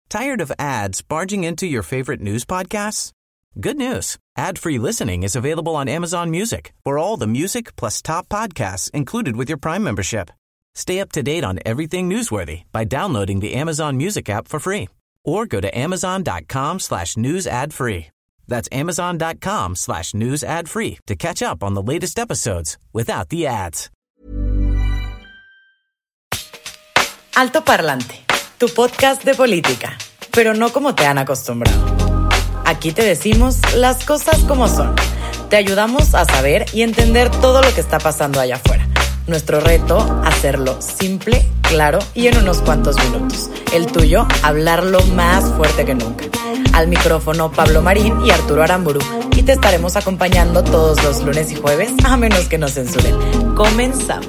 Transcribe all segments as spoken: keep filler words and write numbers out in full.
Tired of ads barging into your favorite news podcasts? Good news. Ad-free listening is available on Amazon Music for all the music plus top podcasts included with your Prime membership. Stay up to date on everything newsworthy by downloading the Amazon Music app for free or go to amazon.com slash news ad free. That's amazon.com slash news ad free to catch up on the latest episodes without the ads. Alto Parlante, tu podcast de política, pero no como te han acostumbrado. Aquí te decimos las cosas como son. Te ayudamos a saber y entender todo lo que está pasando allá afuera. Nuestro reto, hacerlo simple, claro y en unos cuantos minutos. El tuyo, hablarlo más fuerte que nunca. Al micrófono Pablo Marín y Arturo Aramburu. Y te estaremos acompañando todos los lunes y jueves, a menos que nos censuren. Comenzamos.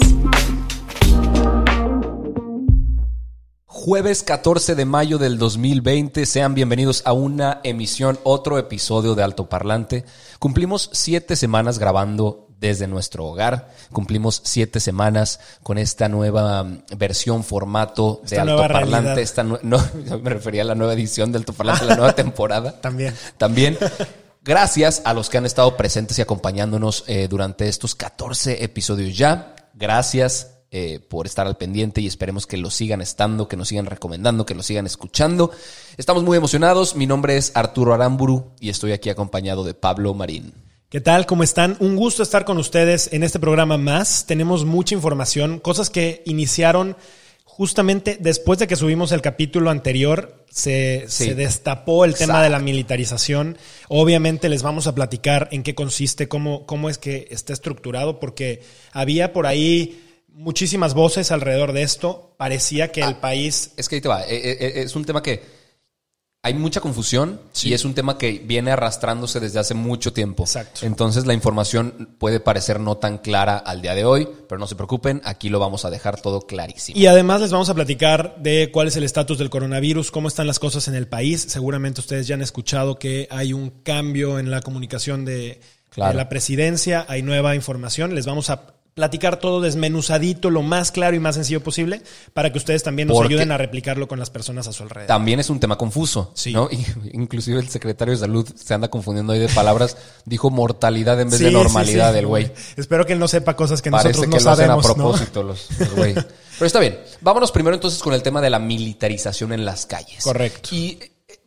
Jueves catorce de mayo del dos mil veinte, sean bienvenidos a una emisión, otro episodio de Alto Parlante. Cumplimos siete semanas grabando desde nuestro hogar, cumplimos siete semanas con esta nueva versión, formato de Alto Parlante. Esta nu- no, me refería a la nueva edición de Alto Parlante, la nueva temporada. También. También. Gracias a los que han estado presentes y acompañándonos eh, durante estos catorce episodios ya. Gracias. Eh, por estar al pendiente y esperemos que lo sigan estando, que nos sigan recomendando, que lo sigan escuchando. Estamos muy emocionados. Mi nombre es Arturo Aramburu y estoy aquí acompañado de Pablo Marín. ¿Qué tal? ¿Cómo están? Un gusto estar con ustedes en este programa más. Tenemos mucha información, cosas que iniciaron justamente después de que subimos el capítulo anterior. Se, sí. se destapó el Exacto. tema de la militarización. Obviamente les vamos a platicar en qué consiste, cómo, cómo es que está estructurado, porque había por ahí muchísimas voces alrededor de esto. Parecía que ah, el país... Es que ahí te va. Es un tema que hay mucha confusión sí. y es un tema que viene arrastrándose desde hace mucho tiempo. Exacto. Entonces la información puede parecer no tan clara al día de hoy, pero no se preocupen, aquí lo vamos a dejar todo clarísimo. Y además les vamos a platicar de cuál es el estatus del coronavirus, cómo están las cosas en el país. Seguramente ustedes ya han escuchado que hay un cambio en la comunicación de, claro. de la presidencia, hay nueva información. Les vamos a platicar todo desmenuzadito, lo más claro y más sencillo posible, para que ustedes también nos Porque ayuden a replicarlo con las personas a su alrededor. También es un tema confuso, sí. ¿no? Y, inclusive el secretario de Salud se anda confundiendo ahí de palabras. Dijo mortalidad en vez sí, de normalidad sí, sí. del güey. Espero que él no sepa cosas que Parece nosotros que no lo sabemos, hacen a propósito ¿no? los, los güey. Pero está bien. Vámonos primero entonces con el tema de la militarización en las calles. Correcto. Y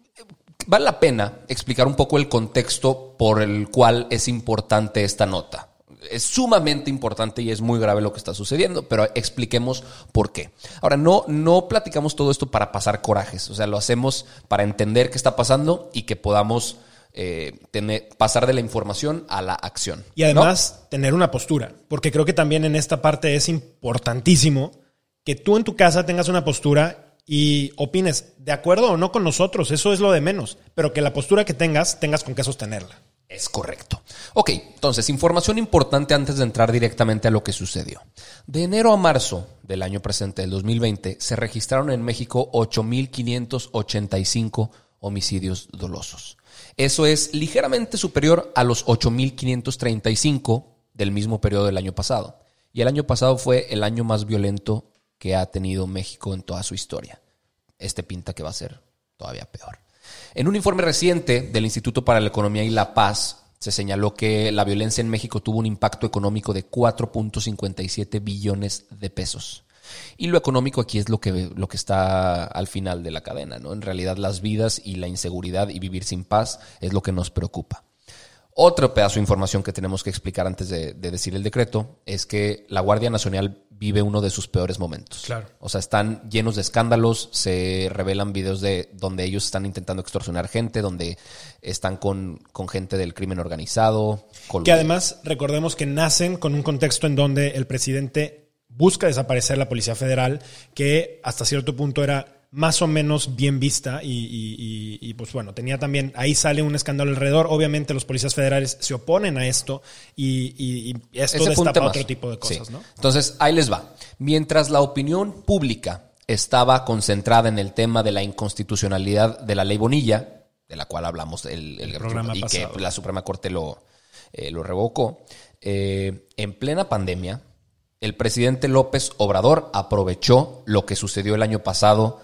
vale la pena explicar un poco el contexto por el cual es importante esta nota. Es sumamente importante y es muy grave lo que está sucediendo, pero expliquemos por qué. Ahora, no, no platicamos todo esto para pasar corajes, o sea, lo hacemos para entender qué está pasando y que podamos eh, tener, pasar de la información a la acción. Y además, ¿no? tener una postura, porque creo que también en esta parte es importantísimo que tú en tu casa tengas una postura y opines de acuerdo o no con nosotros, eso es lo de menos, pero que la postura que tengas, tengas con qué sostenerla. Es correcto. Ok, entonces, información importante antes de entrar directamente a lo que sucedió. De enero a marzo del año presente, del dos mil veinte, se registraron en México ocho mil quinientos ochenta y cinco homicidios dolosos. Eso es ligeramente superior a los ocho mil quinientos treinta y cinco del mismo periodo del año pasado. Y el año pasado fue el año más violento que ha tenido México en toda su historia. Este pinta que va a ser todavía peor. En un informe reciente del Instituto para la Economía y la Paz, se señaló que la violencia en México tuvo un impacto económico de cuatro punto cincuenta y siete billones de pesos. Y lo económico aquí es lo que, lo que está al final de la cadena, ¿no? En realidad, las vidas y la inseguridad y vivir sin paz es lo que nos preocupa. Otro pedazo de información que tenemos que explicar antes de, de decir el decreto es que la Guardia Nacional vive uno de sus peores momentos. Claro. O sea, están llenos de escándalos, se revelan videos de donde ellos están intentando extorsionar gente, donde están con, con gente del crimen organizado. Con... Que además, recordemos que nacen con un contexto en donde el presidente busca desaparecer la Policía Federal, que hasta cierto punto era más o menos bien vista y, y, y, y pues bueno, tenía también, ahí sale un escándalo alrededor. Obviamente los policías federales se oponen a esto y, y, y esto Ese destapa otro tipo de cosas, sí. ¿no? Entonces, ahí les va. Mientras la opinión pública estaba concentrada en el tema de la inconstitucionalidad de la ley Bonilla, de la cual hablamos el, el, el programa y pasado, que la Suprema Corte lo, eh, lo revocó, eh, en plena pandemia, el presidente López Obrador aprovechó lo que sucedió el año pasado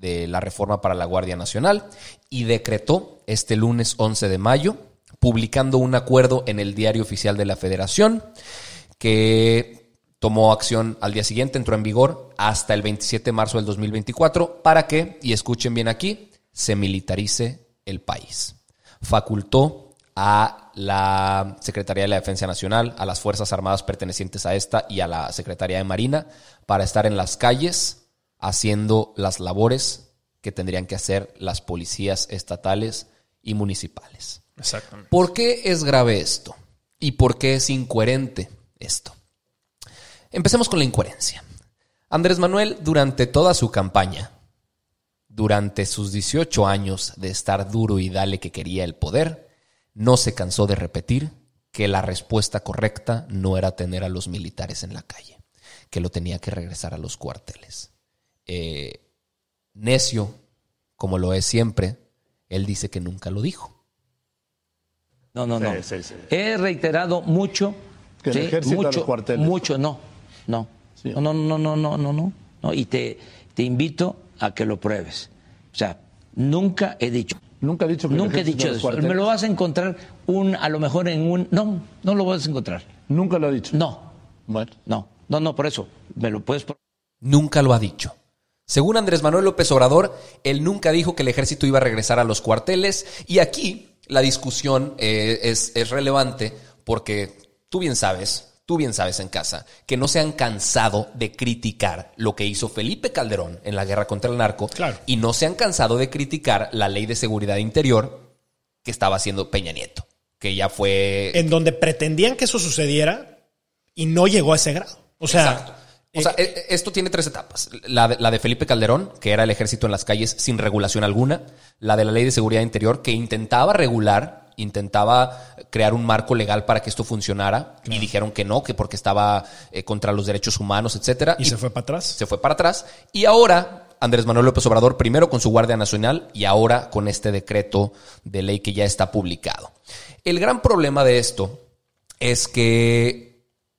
de la reforma para la Guardia Nacional y decretó este lunes once de mayo, publicando un acuerdo en el Diario Oficial de la Federación que tomó acción al día siguiente, entró en vigor hasta el veintisiete de marzo del dos mil veinticuatro para que, y escuchen bien aquí, se militarice el país. Facultó a la Secretaría de la Defensa Nacional, a las Fuerzas Armadas pertenecientes a esta y a la Secretaría de Marina para estar en las calles haciendo las labores que tendrían que hacer las policías estatales y municipales. Exactamente. ¿Por qué es grave esto? ¿Y por qué es incoherente esto? Empecemos con la incoherencia. Andrés Manuel, durante toda su campaña, durante sus dieciocho años de estar duro y dale que quería el poder, no se cansó de repetir que la respuesta correcta no era tener a los militares en la calle, que lo tenía que regresar a los cuarteles. Eh, necio, como lo es siempre, él dice que nunca lo dijo. No, no, no. Sí, sí, sí. He reiterado mucho. Que el ¿sí? ejército mucho, a los cuarteles. Mucho, no. No. Sí. No, no, no, no, no, no, no. no. Y te, te invito a que lo pruebes. O sea, nunca he dicho. Nunca he dicho que Nunca he el ejército dicho a los eso. cuarteles. Me lo vas a encontrar un, a lo mejor en un. No, no lo vas a encontrar. Nunca lo ha dicho. No. Bueno. No, no, no, por eso. Me lo puedes. Nunca lo ha dicho. Según Andrés Manuel López Obrador, él nunca dijo que el ejército iba a regresar a los cuarteles. Y aquí la discusión eh, es, es relevante porque tú bien sabes, tú bien sabes en casa, que no se han cansado de criticar lo que hizo Felipe Calderón en la guerra contra el narco. Claro. Y no se han cansado de criticar la ley de seguridad interior que estaba haciendo Peña Nieto, que ya fue... En donde pretendían que eso sucediera y no llegó a ese grado. O sea... Exacto. O sea, eh, esto tiene tres etapas. La de, la de Felipe Calderón, que era el ejército en las calles sin regulación alguna. La de la ley de seguridad interior, que intentaba regular, intentaba crear un marco legal para que esto funcionara. Claro. Y dijeron que no, que porque estaba eh, contra los derechos humanos, etcétera. Y, y se fue para atrás. Se fue para atrás. Y ahora, Andrés Manuel López Obrador, primero con su Guardia Nacional y ahora con este decreto de ley que ya está publicado. El gran problema de esto es que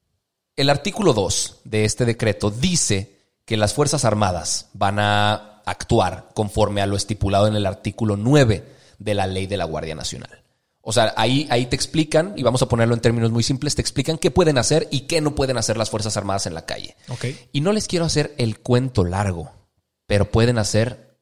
el artículo dos de este decreto dice que las Fuerzas Armadas van a actuar conforme a lo estipulado en el artículo nueve de la ley de la Guardia Nacional. O sea, ahí, ahí te explican, y vamos a ponerlo en términos muy simples, te explican qué pueden hacer y qué no pueden hacer las Fuerzas Armadas en la calle. Okay. Y no les quiero hacer el cuento largo, pero pueden hacer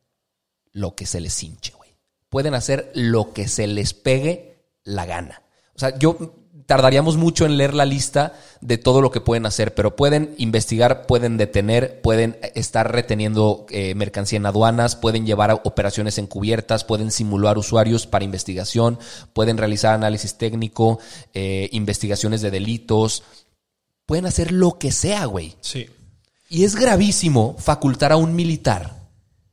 lo que se les hinche, güey. Pueden hacer lo que se les pegue la gana. O sea, yo... tardaríamos mucho en leer la lista de todo lo que pueden hacer, pero pueden investigar, pueden detener, pueden estar reteniendo eh, mercancía en aduanas, pueden llevar a operaciones encubiertas, pueden simular usuarios para investigación, pueden realizar análisis técnico, eh, investigaciones de delitos, pueden hacer lo que sea, güey. Sí. Y es gravísimo facultar a un militar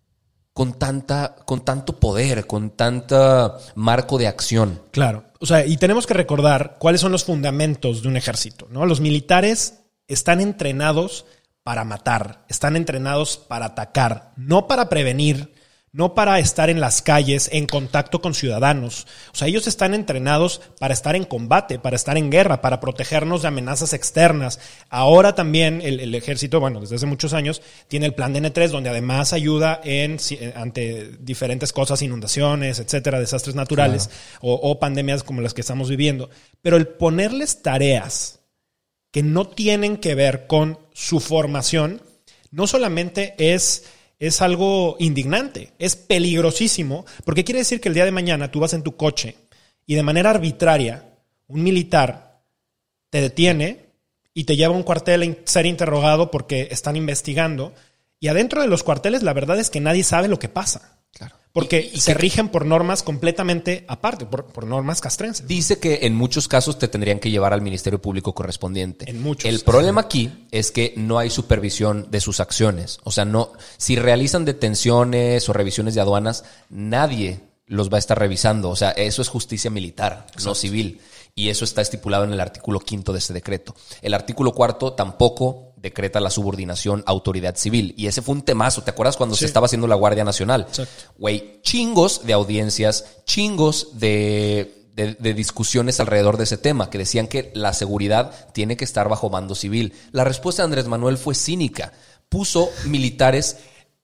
con tanta, con tanto poder, con tanto marco de acción. Claro. O sea, y tenemos que recordar cuáles son los fundamentos de un ejército, ¿no? Los militares están entrenados para matar, están entrenados para atacar, no para prevenir, no para estar en las calles en contacto con ciudadanos. O sea, ellos están entrenados para estar en combate, para estar en guerra, para protegernos de amenazas externas. Ahora también el, el ejército, bueno, desde hace muchos años, tiene el plan de N tres, donde además ayuda en, ante diferentes cosas, inundaciones, etcétera, desastres naturales, claro, o, o pandemias como las que estamos viviendo. Pero el ponerles tareas que no tienen que ver con su formación, no solamente es... es algo indignante, es peligrosísimo, porque quiere decir que el día de mañana tú vas en tu coche y de manera arbitraria un militar te detiene y te lleva a un cuartel a ser interrogado porque están investigando, y adentro de los cuarteles la verdad es que nadie sabe lo que pasa. Claro. Porque y, y se que, rigen por normas completamente aparte, por, por normas castrenses. Dice que en muchos casos te tendrían que llevar al Ministerio Público correspondiente. En muchos. El problema aquí es que no hay supervisión de sus acciones. O sea, no, si realizan detenciones o revisiones de aduanas, nadie los va a estar revisando. O sea, eso es justicia militar, exacto, no civil. Y eso está estipulado en el artículo quinto de ese decreto. El artículo cuarto tampoco decreta la subordinación a autoridad civil. Y ese fue un temazo. ¿Te acuerdas cuando sí. se estaba haciendo la Guardia Nacional? Güey, chingos de audiencias, chingos de, de, de discusiones alrededor de ese tema, que decían que la seguridad tiene que estar bajo mando civil. La respuesta de Andrés Manuel fue cínica. Puso militares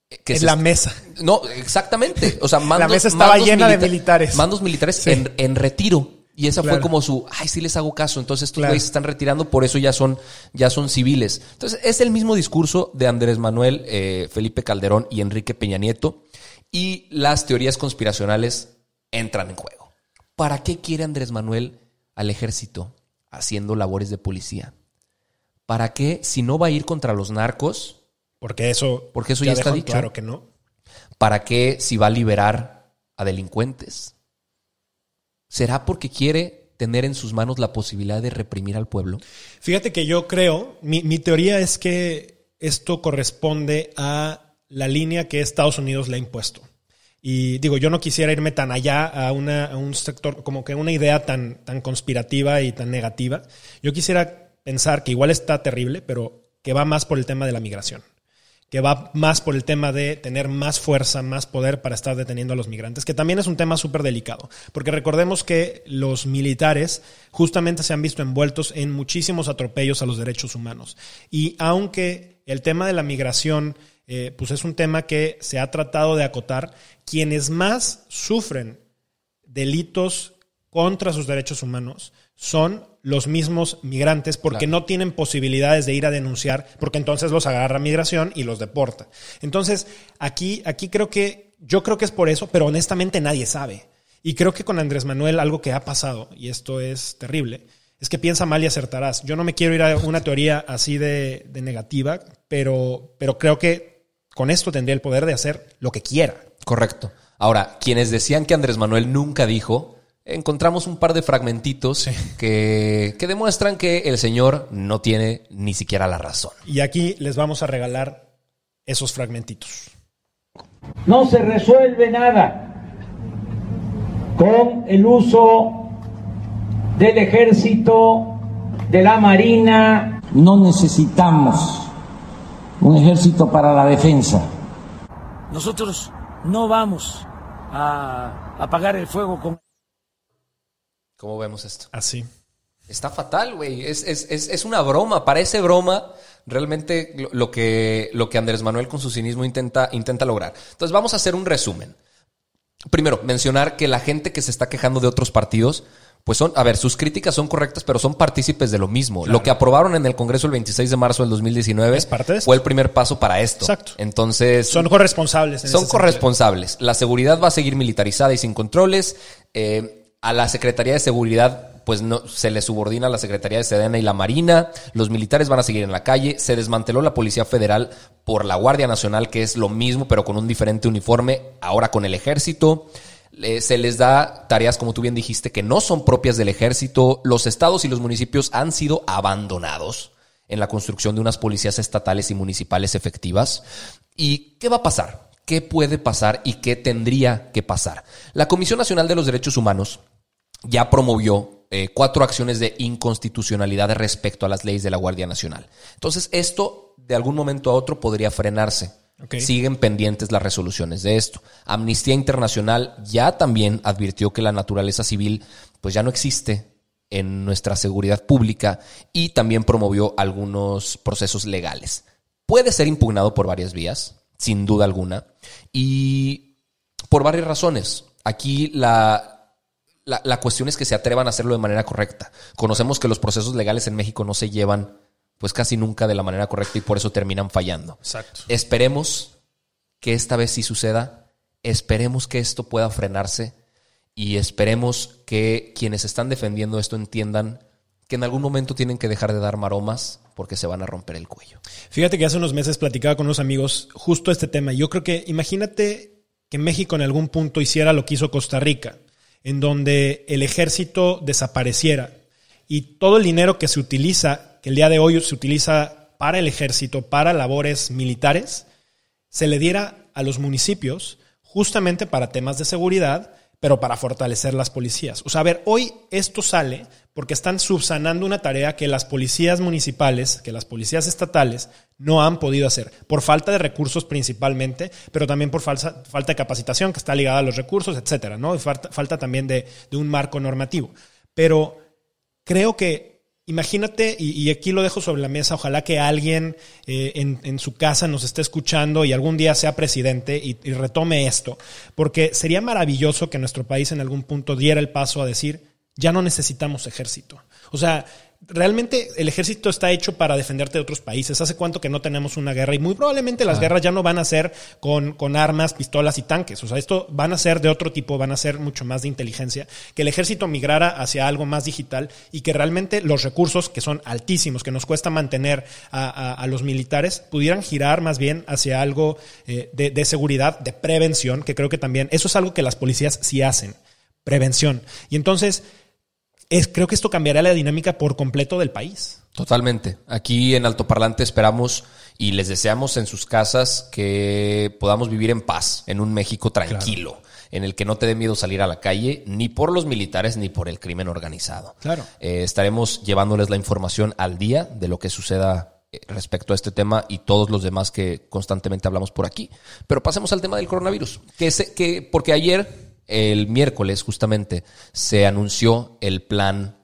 Que en se la est- mesa. No, exactamente. O sea, mandos, La mesa estaba mandos llena de milita- militares. Mandos militares Sí. en, en retiro. Y esa Claro. fue como su, ay, sí les hago caso. Entonces estos Claro. güeyes se están retirando, por eso ya son, ya son civiles. Entonces es el mismo discurso de Andrés Manuel, eh, Felipe Calderón y Enrique Peña Nieto. Y las teorías conspiracionales entran en juego. ¿Para qué quiere Andrés Manuel al ejército haciendo labores de policía? ¿Para qué, si no va a ir contra los narcos? Porque eso, Porque eso ya está dejó dicho. claro que no. ¿Para qué, si va a liberar a delincuentes? ¿Será porque quiere tener en sus manos la posibilidad de reprimir al pueblo? Fíjate que yo creo, mi, mi teoría es que esto corresponde a la línea que Estados Unidos le ha impuesto. Y digo, yo no quisiera irme tan allá a, una, a un sector, como que una idea tan, tan conspirativa y tan negativa. Yo quisiera pensar que igual está terrible, pero que va más por el tema de la migración. Que va más por el tema de tener más fuerza, más poder para estar deteniendo a los migrantes, que también es un tema súper delicado. Porque recordemos que los militares justamente se han visto envueltos en muchísimos atropellos a los derechos humanos. Y aunque el tema de la migración eh, pues es un tema que se ha tratado de acotar, quienes más sufren delitos contra sus derechos humanos son los mismos migrantes, porque Claro. no tienen posibilidades de ir a denunciar, porque entonces los agarra migración y los deporta. Entonces, aquí, aquí creo que, yo creo que es por eso, pero honestamente nadie sabe. Y creo que con Andrés Manuel algo que ha pasado, y esto es terrible, es que piensa mal y acertarás. Yo no me quiero ir a una teoría así de, de negativa, pero, pero creo que con esto tendría el poder de hacer lo que quiera. Correcto. Ahora, quienes decían que Andrés Manuel nunca dijo, encontramos un par de fragmentitos Sí. que, que demuestran que el señor no tiene ni siquiera la razón. Y aquí les vamos a regalar esos fragmentitos. No se resuelve nada con el uso del ejército, de la marina. No necesitamos un ejército para la defensa. Nosotros no vamos a apagar el fuego con... ¿Cómo vemos esto? Así. Está fatal, güey. Es, es, es, es una broma. Parece broma realmente lo, lo, que, lo que Andrés Manuel con su cinismo intenta, intenta lograr. Entonces vamos a hacer un resumen. Primero, mencionar que la gente que se está quejando de otros partidos, pues son, a ver, sus críticas son correctas, pero son partícipes de lo mismo. Claro. Lo que aprobaron en el Congreso el veintiséis de marzo del dos mil diecinueve Es parte de esto. fue el primer paso para esto. Exacto. Entonces, Son corresponsables. En son ese corresponsables. La seguridad va a seguir militarizada y sin controles. Eh, a la Secretaría de Seguridad, pues no se le subordina a la Secretaría de Sedena y la Marina. Los militares van a seguir en la calle. Se desmanteló la Policía Federal por la Guardia Nacional, que es lo mismo, pero con un diferente uniforme, ahora con el Ejército. Eh, se les da tareas, como tú bien dijiste, que no son propias del Ejército. Los estados y los municipios han sido abandonados en la construcción de unas policías estatales y municipales efectivas. ¿Y qué va a pasar? ¿Qué puede pasar y qué tendría que pasar? La Comisión Nacional de los Derechos Humanos ya promovió eh, cuatro acciones de inconstitucionalidad respecto a las leyes de la Guardia Nacional. Entonces, esto de algún momento a otro podría frenarse. Okay. Siguen pendientes las resoluciones de esto. Amnistía Internacional ya también advirtió que la naturaleza civil pues ya no existe en nuestra seguridad pública y también promovió algunos procesos legales. Puede ser impugnado por varias vías, sin duda alguna, y por varias razones. Aquí la... La, la cuestión es que se atrevan a hacerlo de manera correcta. Conocemos que los procesos legales en México no se llevan pues casi nunca de la manera correcta y por eso terminan fallando. Exacto. Esperemos que esta vez sí suceda. Esperemos que esto pueda frenarse y esperemos que quienes están defendiendo esto entiendan que en algún momento tienen que dejar de dar maromas porque se van a romper el cuello. Fíjate que hace unos meses platicaba con unos amigos justo este tema. Yo creo que imagínate que México en algún punto hiciera lo que hizo Costa Rica, en donde el ejército desapareciera y todo el dinero que se utiliza, que el día de hoy se utiliza para el ejército, para labores militares, se le diera a los municipios justamente para temas de seguridad, pero para fortalecer las policías. O sea, a ver, hoy esto sale porque están subsanando una tarea que las policías municipales, que las policías estatales no han podido hacer, por falta de recursos principalmente, pero también por falsa, falta de capacitación que está ligada a los recursos, etcétera, ¿no? Y falta, falta también de, de un marco normativo. Pero creo que imagínate, y, y aquí lo dejo sobre la mesa, ojalá que alguien eh, en, en su casa nos esté escuchando y algún día sea presidente y, y retome esto, porque sería maravilloso que nuestro país en algún punto diera el paso a decir, ya no necesitamos ejército. O sea, realmente el ejército está hecho para defenderte de otros países. ¿Hace cuánto que no tenemos una guerra? Y muy probablemente las ah. guerras ya no van a ser con, con armas, pistolas y tanques. O sea, esto van a ser de otro tipo, van a ser mucho más de inteligencia. Que el ejército migrara hacia algo más digital y que realmente los recursos, que son altísimos, que nos cuesta mantener a, a, a los militares, pudieran girar más bien hacia algo eh, de, de seguridad, de prevención, que creo que también eso es algo que las policías sí hacen. Prevención. Y entonces... Es, creo que esto cambiará la dinámica por completo del país. Totalmente. Aquí en Altoparlante esperamos y les deseamos en sus casas que podamos vivir en paz, en un México tranquilo, claro, en el que no te dé miedo salir a la calle, ni por los militares ni por el crimen organizado. Claro. Eh, estaremos llevándoles la información al día de lo que suceda respecto a este tema y todos los demás que constantemente hablamos por aquí. Pero pasemos al tema del coronavirus, que es, que porque ayer... El miércoles, justamente, se anunció el plan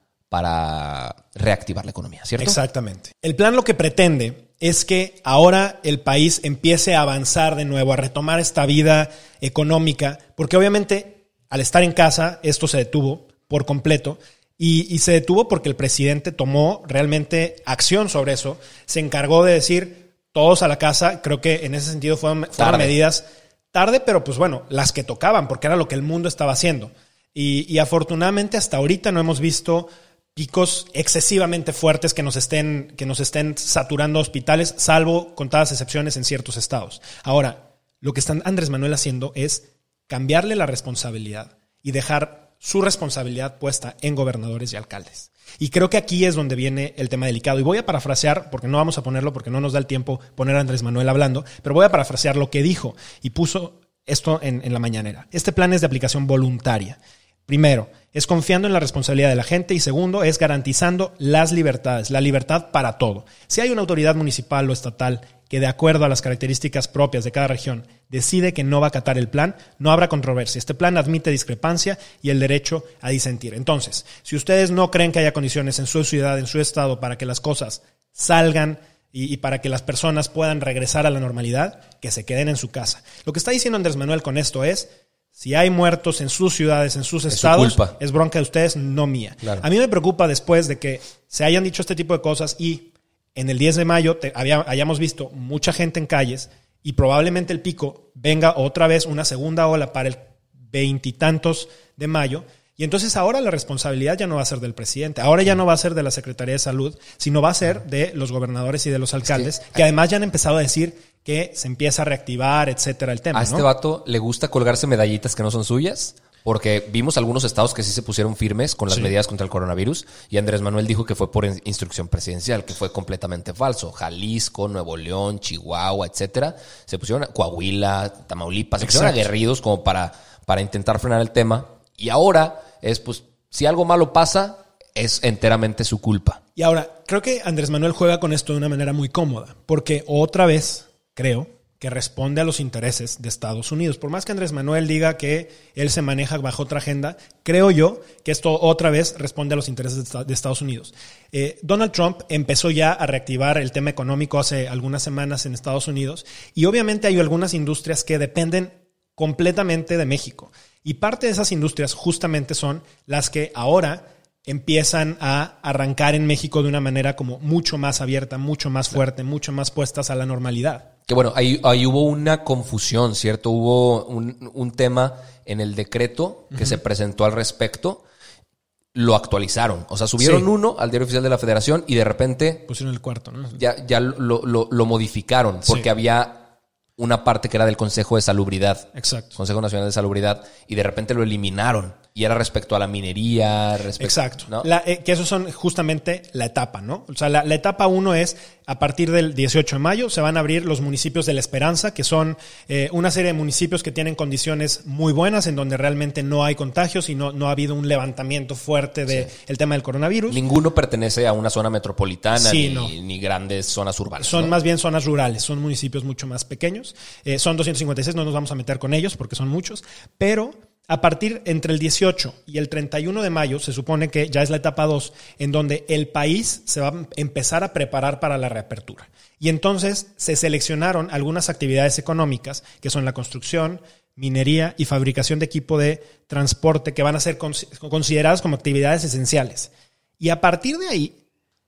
para reactivar la economía, ¿cierto? Exactamente. El plan lo que pretende es que ahora el país empiece a avanzar de nuevo, a retomar esta vida económica, porque obviamente al estar en casa esto se detuvo por completo y, y se detuvo porque el presidente tomó realmente acción sobre eso, se encargó de decir todos a la casa. Creo que en ese sentido fueron, fueron medidas... Tarde, pero pues bueno, las que tocaban, porque era lo que el mundo estaba haciendo. Y, y afortunadamente hasta ahorita no hemos visto picos excesivamente fuertes que nos estén, que nos estén saturando hospitales, salvo contadas excepciones en ciertos estados. Ahora, lo que está Andrés Manuel haciendo es cambiarle la responsabilidad y dejar su responsabilidad puesta en gobernadores y alcaldes. Y creo que aquí es donde viene el tema delicado. Y voy a parafrasear, porque no vamos a ponerlo, porque no nos da el tiempo poner a Andrés Manuel hablando, pero voy a parafrasear lo que dijo y puso esto en, en la mañanera. Este plan es de aplicación voluntaria. Primero, es confiando en la responsabilidad de la gente y segundo, es garantizando las libertades, la libertad para todo. Si hay una autoridad municipal o estatal que de acuerdo a las características propias de cada región decide que no va a acatar el plan, no habrá controversia. Este plan admite discrepancia y el derecho a disentir. Entonces, si ustedes no creen que haya condiciones en su ciudad, en su estado, para que las cosas salgan y, y para que las personas puedan regresar a la normalidad, que se queden en su casa. Lo que está diciendo Andrés Manuel con esto es, si hay muertos en sus ciudades, en sus estados, es, es bronca de ustedes, no mía. Claro. A mí me preocupa después de que se hayan dicho este tipo de cosas y en el diez de mayo te, había, hayamos visto mucha gente en calles y probablemente el pico venga otra vez una segunda ola para el veintitantos de mayo. Y entonces ahora la responsabilidad ya no va a ser del presidente, ahora ya no va a ser de la Secretaría de Salud, sino va a ser de los gobernadores y de los alcaldes, es que, que además ya han empezado a decir que se empieza a reactivar, etcétera, el tema. A este ¿no? vato le gusta colgarse medallitas que no son suyas, porque vimos algunos estados que sí se pusieron firmes con las sí. medidas contra el coronavirus y Andrés Manuel dijo que fue por instrucción presidencial, que fue completamente falso. Jalisco, Nuevo León, Chihuahua, etcétera, se pusieron, Coahuila, Tamaulipas, se pusieron aguerridos como para, para intentar frenar el tema. Y ahora es, pues, si algo malo pasa, es enteramente su culpa. Y ahora, creo que Andrés Manuel juega con esto de una manera muy cómoda, porque otra vez, creo, que responde a los intereses de Estados Unidos. Por más que Andrés Manuel diga que él se maneja bajo otra agenda, creo yo que esto otra vez responde a los intereses de Estados Unidos. Eh, Donald Trump empezó ya a reactivar el tema económico hace algunas semanas en Estados Unidos y obviamente hay algunas industrias que dependen completamente de México. Y parte de esas industrias justamente son las que ahora empiezan a arrancar en México de una manera como mucho más abierta, mucho más fuerte, mucho más puestas a la normalidad. Que bueno, ahí, ahí hubo una confusión, ¿cierto? Hubo un, un tema en el decreto que uh-huh. se presentó al respecto. Lo actualizaron. O sea, subieron sí. uno al Diario Oficial de la Federación y de repente... pusieron el cuarto, ¿no? Ya, ya lo, lo, lo modificaron porque sí. había una parte que era del Consejo de Salubridad. Exacto. Consejo Nacional de Salubridad. Y de repente lo eliminaron. Y era respecto a la minería. Respecto, Exacto. ¿no? La, eh, que eso son justamente la etapa, ¿no? O sea, la, la etapa uno es a partir del dieciocho de mayo se van a abrir los municipios de La Esperanza, que son eh, una serie de municipios que tienen condiciones muy buenas, en donde realmente no hay contagios y no, no ha habido un levantamiento fuerte del de sí. tema del coronavirus. Ninguno pertenece a una zona metropolitana sí, ni, no. ni grandes zonas urbanas. Son ¿no? más bien zonas rurales, son municipios mucho más pequeños. Eh, son doscientos cincuenta y seis, no nos vamos a meter con ellos porque son muchos, pero a partir entre el dieciocho y el treinta y uno de mayo, se supone que ya es la etapa dos, en donde el país se va a empezar a preparar para la reapertura. Y entonces se seleccionaron algunas actividades económicas, que son la construcción, minería y fabricación de equipo de transporte, que van a ser consideradas como actividades esenciales. Y a partir de ahí,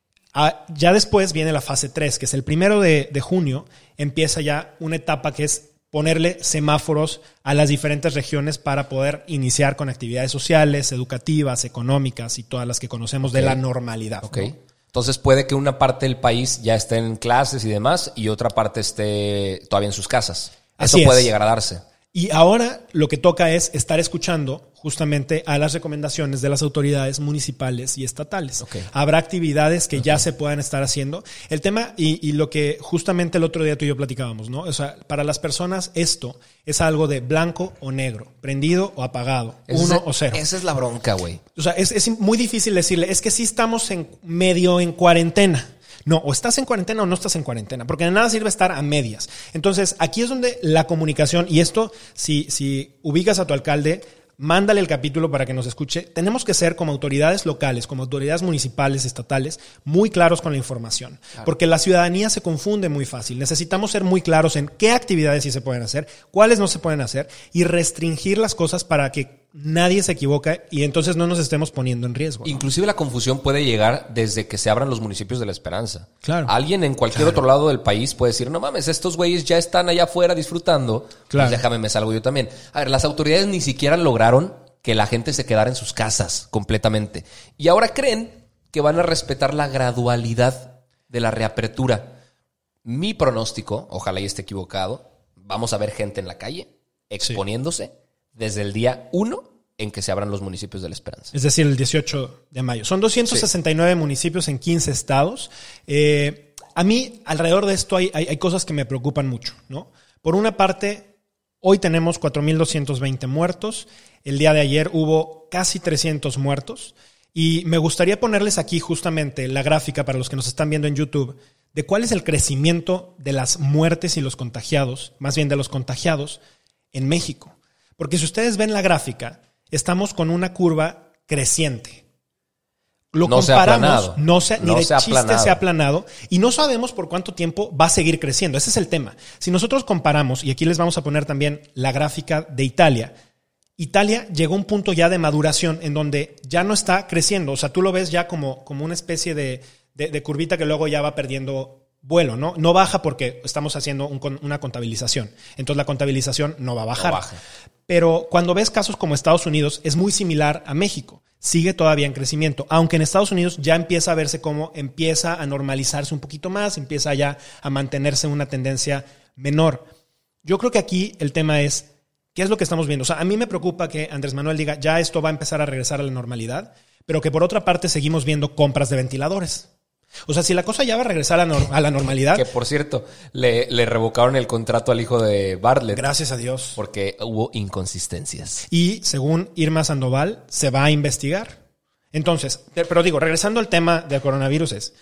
ya después viene la fase tres, que es el primero de, de junio, empieza ya una etapa que es ponerle semáforos a las diferentes regiones para poder iniciar con actividades sociales, educativas, económicas y todas las que conocemos okay. de la normalidad. Ok. ¿no? Entonces puede que una parte del país ya esté en clases y demás y otra parte esté todavía en sus casas. Eso Así puede es. llegar a darse. Y ahora lo que toca es estar escuchando justamente a las recomendaciones de las autoridades municipales y estatales. Okay. Habrá actividades que okay. ya se puedan estar haciendo. El tema y, y lo que justamente el otro día tú y yo platicábamos, ¿no? O sea, para las personas esto es algo de blanco o negro, prendido o apagado, Ese uno es, o cero. Esa es la bronca, güey. O sea, es, es muy difícil decirle, es que sí estamos en medio en cuarentena. No, o estás en cuarentena o no estás en cuarentena, porque de nada sirve estar a medias. Entonces, aquí es donde la comunicación, y esto, si, si ubicas a tu alcalde, mándale el capítulo para que nos escuche. Tenemos que ser como autoridades locales, como autoridades municipales, estatales, muy claros con la información. Claro. Porque la ciudadanía se confunde muy fácil. Necesitamos ser muy claros en qué actividades sí se pueden hacer, cuáles no se pueden hacer y restringir las cosas para que nadie se equivoque y entonces no nos estemos poniendo en riesgo, ¿no? Inclusive la confusión puede llegar desde que se abran los municipios de La Esperanza. Claro. Alguien en cualquier claro. otro lado del país puede decir, no mames, estos güeyes ya están allá afuera disfrutando. Claro. Pues déjame, me salgo yo también. A ver, las autoridades ni siquiera lograron que la gente se quedara en sus casas completamente. Y ahora creen que van a respetar la gradualidad de la reapertura. Mi pronóstico, ojalá y esté equivocado, vamos a ver gente en la calle exponiéndose. Sí. Desde el día uno en que se abran los municipios de La Esperanza. Es decir, el dieciocho de mayo. Son doscientos sesenta y nueve sí. municipios en quince estados. Eh, a mí, alrededor de esto, hay, hay, hay cosas que me preocupan mucho, ¿no? Por una parte, hoy tenemos cuatro mil doscientos veinte muertos. El día de ayer hubo casi trescientos muertos. Y me gustaría ponerles aquí justamente la gráfica para los que nos están viendo en YouTube de cuál es el crecimiento de las muertes y los contagiados, más bien de los contagiados, en México. Porque si ustedes ven la gráfica, estamos con una curva creciente. Lo no comparamos, se ha no se, ni no de se ha chiste aplanado. se ha aplanado y no sabemos por cuánto tiempo va a seguir creciendo. Ese es el tema. Si nosotros comparamos, y aquí les vamos a poner también la gráfica de Italia, Italia llegó a un punto ya de maduración en donde ya no está creciendo. O sea, tú lo ves ya como, como una especie de, de, de curvita que luego ya va perdiendo vuelo, ¿no? No baja porque estamos haciendo un, una contabilización. Entonces la contabilización no va a bajar. No baja. Pero cuando ves casos como Estados Unidos, es muy similar a México. Sigue todavía en crecimiento, aunque en Estados Unidos ya empieza a verse como empieza a normalizarse un poquito más, empieza ya a mantenerse una tendencia menor. Yo creo que aquí el tema es, ¿qué es lo que estamos viendo? O sea, a mí me preocupa que Andrés Manuel diga, ya esto va a empezar a regresar a la normalidad, pero que por otra parte seguimos viendo compras de ventiladores. O sea, si la cosa ya va a regresar a, no, a la normalidad... Que, por cierto, le, le revocaron el contrato al hijo de Bartlett. Gracias a Dios. Porque hubo inconsistencias. Y según Irma Sandoval, se va a investigar. Entonces, pero digo, regresando al tema del coronavirus es...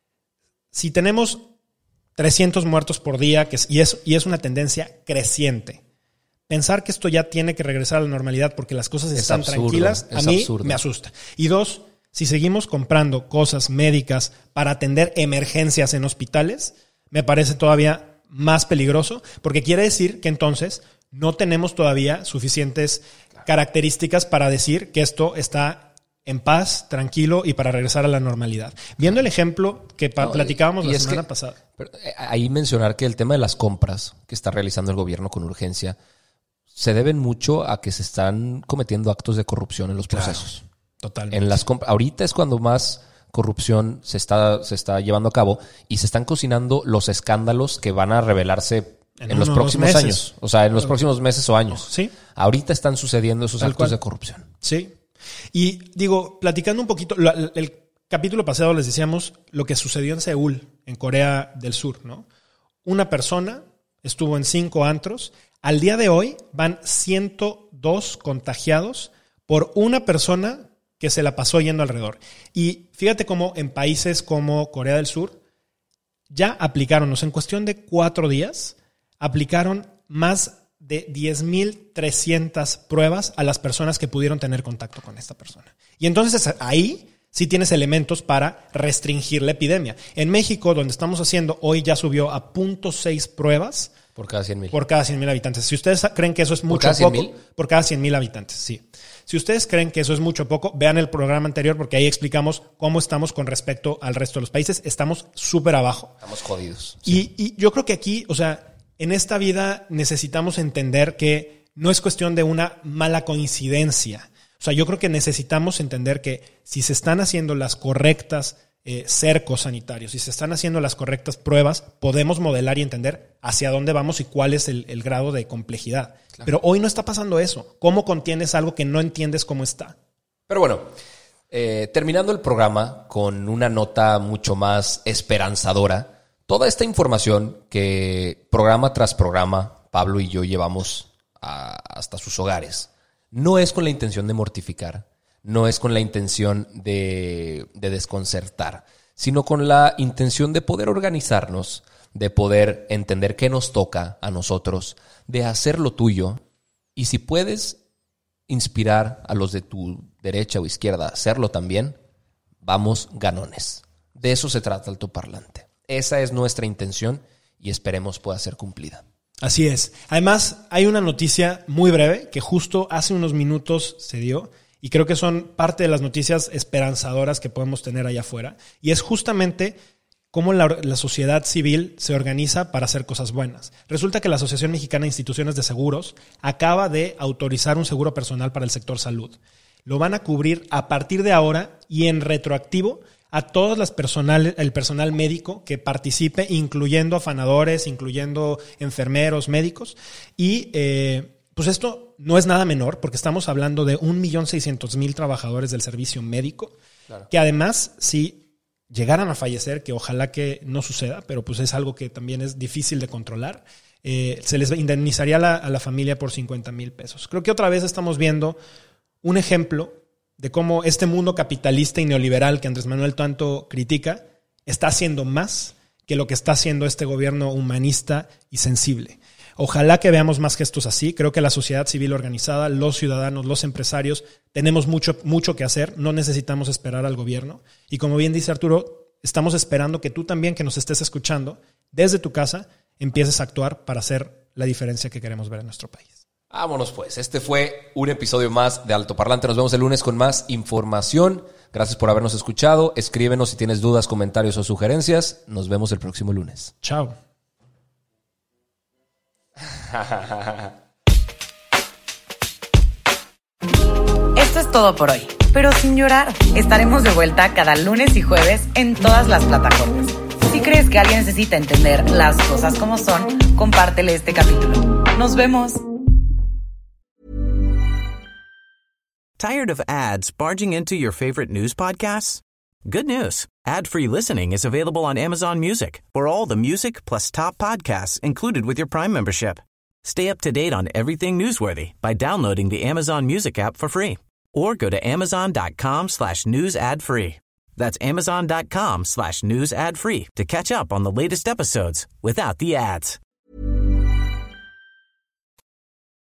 Si tenemos trescientos muertos por día que es, y, es, y es una tendencia creciente, pensar que esto ya tiene que regresar a la normalidad porque las cosas es están absurdo, tranquilas, a mí absurdo. me asusta. Y dos... Si seguimos comprando cosas médicas para atender emergencias en hospitales, me parece todavía más peligroso, porque quiere decir que entonces no tenemos todavía suficientes características para decir que esto está en paz, tranquilo y para regresar a la normalidad. Viendo el ejemplo que pa- no, platicábamos y, la y semana que, pasada. Pero ahí mencionar que el tema de las compras que está realizando el gobierno con urgencia se deben mucho a que se están cometiendo actos de corrupción en los claro. procesos. Totalmente. En las comp- ahorita es cuando más corrupción se está, se está llevando a cabo y se están cocinando los escándalos que van a revelarse en, en los próximos años. O sea, en los próximos meses o años. Sí. Ahorita están sucediendo esos Tal actos cual. de corrupción. Sí. Y digo, platicando un poquito, lo, el capítulo pasado les decíamos lo que sucedió en Seúl, en Corea del Sur, ¿no? Una persona estuvo en cinco antros. Al día de hoy van ciento dos contagiados por una persona que se la pasó yendo alrededor. Y fíjate cómo en países como Corea del Sur ya aplicaron, o sea, en cuestión de cuatro días, aplicaron más de diez mil trescientas pruebas a las personas que pudieron tener contacto con esta persona. Y entonces ahí sí tienes elementos para restringir la epidemia. En México, donde estamos haciendo, hoy ya subió a cero punto seis pruebas por cada cien mil. Por cada cien mil habitantes. Si ustedes creen que eso es mucho o poco, ¿mil? Por cada cien mil habitantes, sí. Si ustedes creen que eso es mucho o poco, vean el programa anterior porque ahí explicamos cómo estamos con respecto al resto de los países. Estamos súper abajo. Estamos jodidos. Sí. Y, y yo creo que aquí, o sea, en esta vida necesitamos entender que no es cuestión de una mala coincidencia. O sea, yo creo que necesitamos entender que si se están haciendo las correctas eh, cercos sanitarios, si se están haciendo las correctas pruebas, podemos modelar y entender hacia dónde vamos y cuál es el, el grado de complejidad. Claro. Pero hoy no está pasando eso. ¿Cómo contienes algo que no entiendes cómo está? Pero bueno, eh, terminando el programa con una nota mucho más esperanzadora, toda esta información que programa tras programa Pablo y yo llevamos a, hasta sus hogares, no es con la intención de mortificar, no es con la intención de, de desconcertar, sino con la intención de poder organizarnos, de poder entender qué nos toca a nosotros, de hacer lo tuyo y si puedes inspirar a los de tu derecha o izquierda a hacerlo también, vamos ganones. De eso se trata Altoparlante. Esa es nuestra intención y esperemos pueda ser cumplida. Así es. Además, hay una noticia muy breve que justo hace unos minutos se dio y creo que son parte de las noticias esperanzadoras que podemos tener allá afuera. Y es justamente cómo la, la sociedad civil se organiza para hacer cosas buenas. Resulta que la Asociación Mexicana de Instituciones de Seguros acaba de autorizar un seguro personal para el sector salud. Lo van a cubrir a partir de ahora y en retroactivo a todas las personal, el personal médico que participe, incluyendo afanadores, incluyendo enfermeros, médicos. Y eh, pues esto no es nada menor, porque estamos hablando de un millón seiscientos mil trabajadores del servicio médico, claro, que además, si llegaran a fallecer, que ojalá que no suceda, pero pues es algo que también es difícil de controlar, eh, se les indemnizaría a la, a la familia por cincuenta mil pesos. Creo que otra vez estamos viendo un ejemplo de cómo este mundo capitalista y neoliberal que Andrés Manuel tanto critica está haciendo más que lo que está haciendo este gobierno humanista y sensible. Ojalá que veamos más gestos así. Creo que la sociedad civil organizada, los ciudadanos, los empresarios, tenemos mucho, mucho que hacer. No necesitamos esperar al gobierno. Y como bien dice Arturo, estamos esperando que tú también, que nos estés escuchando, desde tu casa, empieces a actuar para hacer la diferencia que queremos ver en nuestro país. Vámonos pues, este fue un episodio más de Altoparlante. Nos vemos el lunes con más información. Gracias por habernos escuchado. Escríbenos si tienes dudas, comentarios o sugerencias. Nos vemos el próximo lunes. Chao. Esto es todo por hoy, pero sin llorar. Estaremos de vuelta cada lunes y jueves en todas las plataformas. Si crees que alguien necesita entender las cosas como son, compártele este capítulo. Nos vemos. Tired of ads barging into your favorite news podcasts? Good news. Ad-free listening is available on Amazon Music for all the music plus top podcasts included with your Prime membership. Stay up to date on everything newsworthy by downloading the Amazon Music app for free or go to amazon.com slash news ad free. That's amazon.com slash news ad free to catch up on the latest episodes without the ads.